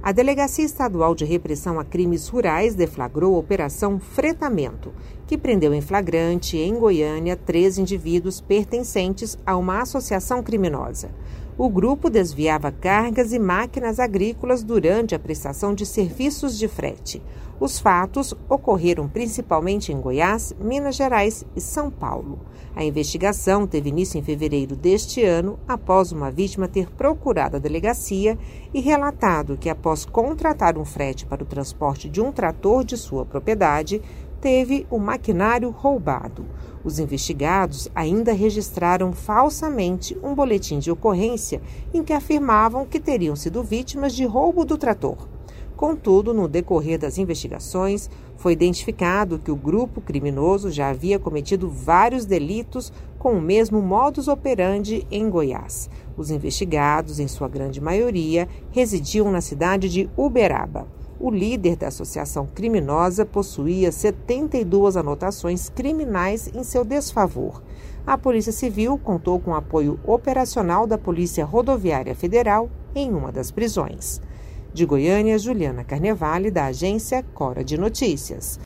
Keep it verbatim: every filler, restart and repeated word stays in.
A Delegacia Estadual de Repressão a Crimes Rurais deflagrou a Operação Fretamento, que prendeu em flagrante, em Goiânia, três indivíduos pertencentes a uma associação criminosa. O grupo desviava cargas e máquinas agrícolas durante a prestação de serviços de frete. Os fatos ocorreram principalmente em Goiás, Minas Gerais e São Paulo. A investigação teve início em fevereiro deste ano, após uma vítima ter procurado a delegacia e relatado que, após contratar um frete para o transporte de um trator de sua propriedade, teve o maquinário roubado. Os investigados ainda registraram falsamente um boletim de ocorrência em que afirmavam que teriam sido vítimas de roubo do trator. Contudo, no decorrer das investigações, foi identificado que o grupo criminoso já havia cometido vários delitos com o mesmo modus operandi em Goiás. Os investigados, em sua grande maioria, residiam na cidade de Uberaba. O líder da associação criminosa possuía setenta e duas anotações criminais em seu desfavor. A Polícia Civil contou com apoio operacional da Polícia Rodoviária Federal em uma das prisões. De Goiânia, Juliana Carnevale, da agência Cora de Notícias.